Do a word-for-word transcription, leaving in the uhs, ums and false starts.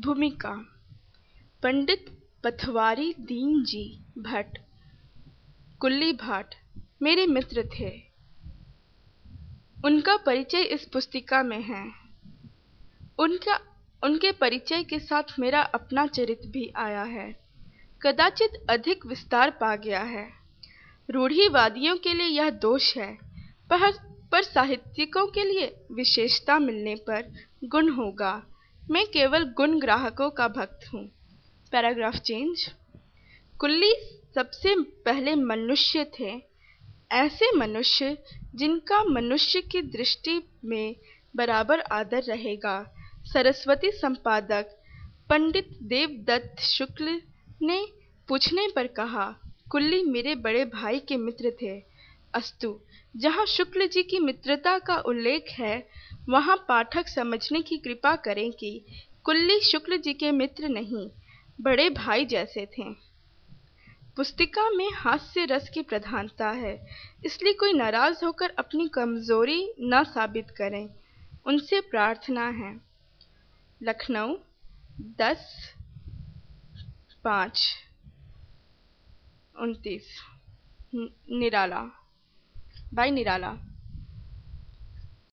भूमिका। पंडित पथवारी दीन जी भट्ट कुल्ली भाट मेरे मित्र थे। उनका परिचय इस पुस्तिका में है। उनका उनके परिचय के साथ मेरा अपना चरित्र भी आया है, कदाचित अधिक विस्तार पा गया है। रूढ़िवादियों के लिए यह दोष है, पर पर साहित्यिकों के लिए विशेषता मिलने पर गुण होगा। मैं केवल गुण ग्राहकों का भक्त हूँ। Paragraph change. कुल्ली सबसे पहले मनुष्य थे, ऐसे मनुष्य जिनका मनुष्य की दृष्टि में बराबर आदर रहेगा। सरस्वती संपादक पंडित देवदत्त शुक्ल ने पूछने पर कहा, कुल्ली मेरे बड़े भाई के मित्र थे। अस्तु, जहाँ शुक्ल जी की मित्रता का उल्लेख है, वहाँ पाठक समझने की कृपा करें कि कुल्ली शुक्ल जी के मित्र नहीं, बड़े भाई जैसे थे। पुस्तिका में हास्य रस की प्रधानता है, इसलिए कोई नाराज होकर अपनी कमजोरी न साबित करें, उनसे प्रार्थना है। लखनऊ, दस पाँच उनतीस। निराला बाई निराला।